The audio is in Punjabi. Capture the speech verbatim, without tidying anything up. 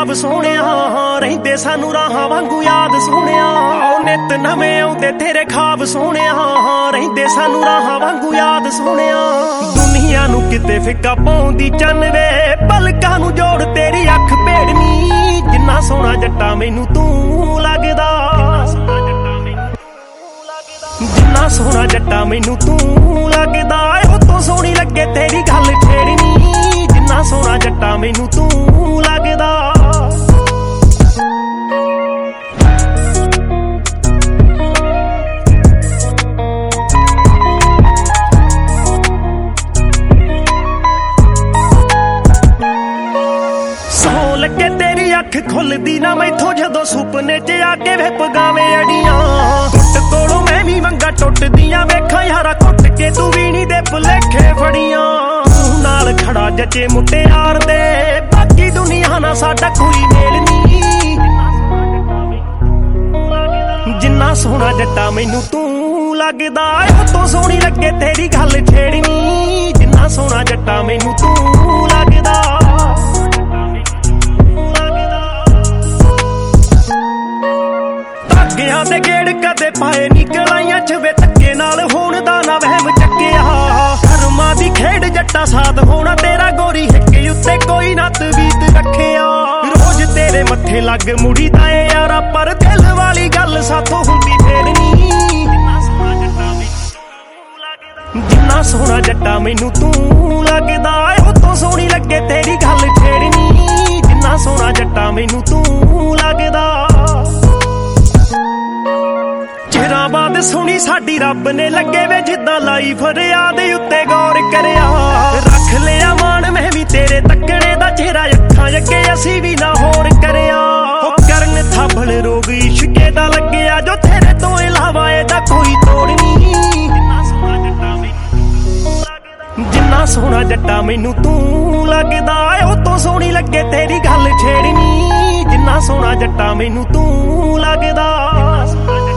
ਖਾਬ ਸੋਹਣਿਆ ਰਹਿੰਦੇ ਸਾਨੂੰ ਰਾਹਾਂ ਵਾਂਗੂ ਯਾਦ ਸੋਹਣਿਆ। ਉਹ ਨਿੱਤ ਨਵੇਂ ਆਉਂਦੇ ਤੇਰੇ ਖਾਬ ਸੋਹਣਿਆ ਰਹਿੰਦੇ ਸਾਨੂੰ ਰਾਹਾਂ ਵਾਂਗੂ ਯਾਦ ਸੋਹਣਿਆ। ਦੁਨੀਆ ਨੂੰ ਕਿਤੇ ਫਿੱਕਾ ਪਾਉਂਦੀ ਚੰਨ ਵੇ ਪਲਕਾਂ ਨੂੰ ਜੋੜ ਤੇਰੀ ਅੱਖ ਭੇੜਨੀ। ਜਿੰਨਾ ਸੋਹਣਾ ਜੱਟਾ ਮੈਨੂੰ ਤੂੰ ਲੱਗਦਾ, ਜਿੰਨਾ ਸੋਹਣਾ ਜੱਟਾ ਮੈਨੂੰ ਤੂੰ ਲੱਗਦਾ। ਉਹ ਤੋਂ ਸੋਹਣੀ ਲੱਗੇ ਤੇਰੀ ਗੱਲ ਛੇੜਨੀ। ਜਿੰਨਾ ਸੋਹਣਾ ਜੱਟਾ ਮੈਨੂੰ ਤੂੰ ਲੱਗਦਾ। ਸੌ ਲੱਗੇ ਤੇਰੀ ਅੱਖ ਖੁੱਲਦੀ ਨਾ ਮੈਥੋਂ ਜਦੋਂ ਸੁਪਨੇ 'ਚ ਆ ਕੇ ਵੇ ਪਗਾਵੇਂ ਅੜੀਆਂ। ਟੁੱਟ ਕੋਲੋਂ ਮੈਂ ਵੀ ਮੰਗਾ ਟੁੱਟਦੀਆਂ ਵੇਖਾਂ ਯਾਰਾ ਕੁੱਟ ਕੇ ਤੂੰ ਵੀ ਨੀ ਦੇ ਭੁਲੇਖੇ ਫੜੀਆਂ। ਤੂੰ ਨਾਲ ਖੜਾ ਜੱਜੇ ਮੁਟਿਆਰ ਦੇ ਬਾਕੀ ਦੁਨੀਆ ਨਾਲ ਸਾਡਾ ਕੋਈ ਮੇਲ ਨੀ। ਜਿੰਨਾ ਸੋਹਣਾ ਜੱਟਾ ਮੈਨੂੰ ਤੂੰ ਲੱਗਦਾ। ਉਹ ਤੋਂ ਸੋਹਣੀ ਲੱਗੇ ਤੇਰੀ ਗੱਲ ਛੇੜਨੀ। ਜਿੰਨਾ ਸੋਹਣਾ ਜੱਟਾ ਮੈਨੂੰ ਤੂੰ ਲੱਗਦਾ। ਧਾਗਿਆਂ ਦੇ ਗੇੜ ਕਦੇ ਪਾਏ ਨੀ ਗਲਾਈਆਂ ਚ ਵੇ ਧੱਕੇ ਨਾਲ ਹੋਣ ਦਾ ਨਾ ਵਹਿਮ ਚੱਕਿਆ। ਕਰਮਾਂ ਦੀ ਖੇਡ ਜੱਟਾ ਸਾਥ ਹੋਣਾ ਤੇਰਾ ਗੋਰੀ ਹਿੱਕੇ ਉੱਤੇ ਕੋਈ ਨਾ ਤਵੀਤ ਰੱਖਿਆ। ਰੋਜ਼ ਤੇਰੇ ਮੱਥੇ ਲੱਗ ਮੁੜੀ ਤਾਂ ਏ ਯਾਰਾ ਪਰ ਦਿਲ ਵਾਲੀ ਗੱਲ ਸਾਥੋਂ ਹੁੰਦੀ ਫੇਰ ਨੀ। ਜਿੰਨਾ ਸੋਹਣਾ ਜੱਟਾ ਮੈਨੂੰ ਤੂੰ ਲੱਗਦਾ। ਉਹ ਤੋਂ ਸੋਹਣੀ ਲੱਗੇ ਤੇਰੀ ਗੱਲ ਛੇੜਨੀ। ਜਿੰਨਾ ਸੋਹਣਾ ਜੱਟਾ ਮੈਨੂੰ ਤੂੰ ਲੱਗਦਾ। ਚਿਰਾਂ ਬਾਅਦ ਸੁਣੀ ਸਾਡੀ ਰੱਬ ਨੇ ਲੱਗੇ ਵੇ ਜਿੱਦਾਂ ਲਾਈ ਫਰਿਆਦ ਉੱਤੇ ਗੌਰ ਕਰਿਆ। ਰੱਖ ਲਿਆ ਮਾਣ ਮੈਂ ਵੀ ਤੇਰੇ ਤੱਕਣੇ ਦਾ ਚਿਹਰਾ ਅੱਖਾਂ ਅੱਗੇ ਅਸੀਂ ਵੀ ਨਾ ਹੋਰ ਕਰਿਆ। ਉਹ ਕਰਨ ਥਾਬਲ ਰੋਗ ਇਸ਼ਕੇ ਦਾ ਲੱਗਿਆ ਜੋ ਤੇਰੇ ਤੋਂ ਇਲਾਵਾ ਇਹਦਾ ਕੋਈ ਤੋੜ ਨੀ। ਜਿੰਨਾ ਸੋਹਣਾ ਜੱਟਾ ਮੈਨੂੰ ਤੂੰ ਲੱਗਦਾ। ਉਹ ਤੋਂ ਸੋਹਣੀ ਲੱਗੇ ਤੇਰੀ ਗੱਲ ਛੇੜਨੀ। ਜਿੰਨਾ ਸੋਹਣਾ ਜੱਟਾ ਮੈਨੂੰ ਤੂੰ ਲੱਗਦਾ।